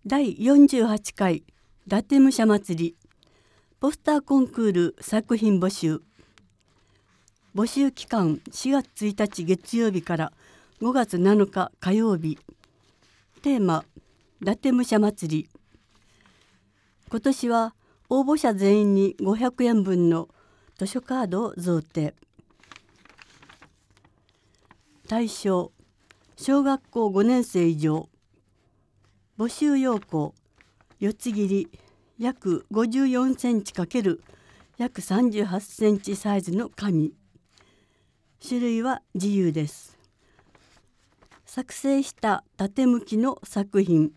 第48回伊達武者祭りポスターコンクール作品募集。募集期間4月1日月曜日から5月7日火曜日。テーマ伊達武者祭り。今年は応募者全員に500円分の図書カードを贈呈。対象小学校5年生以上。募集要項四つ切り約54センチ×約38センチサイズの紙。種類は自由です。作成した縦向きの作品。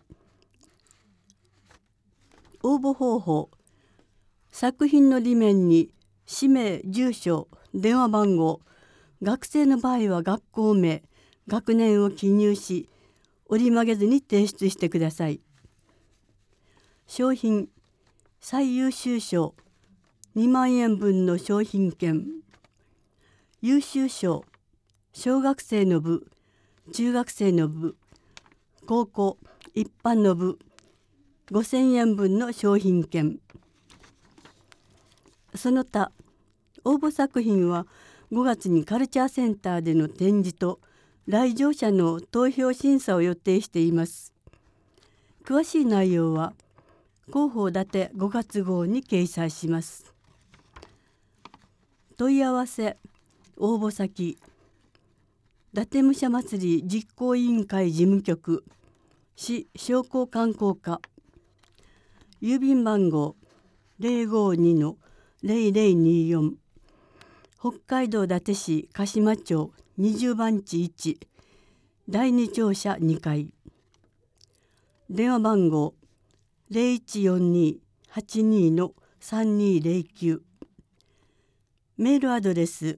応募方法。作品の裏面に氏名、住所、電話番号、学生の場合は学校名、学年を記入し、折り曲げずに提出してください。賞品最優秀賞2万円分の商品券。優秀賞小学生の部、中学生の部、高校一般の部5000円分の商品券。その他応募作品は5月にカルチャーセンターでの展示と来場者の投票審査を予定しています。詳しい内容は広報立て5月号に掲載します。問い合わせ応募先伊達武者祭り実行委員会事務局市商工観光課郵便番号 052-0024 北海道伊達市鹿島町20番地1第2庁舎2階。電話番号 0142-82-3209。メールアドレス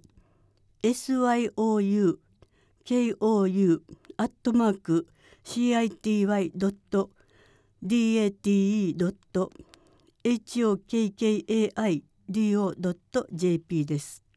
syoukou@city.date.hokkaido.jp です。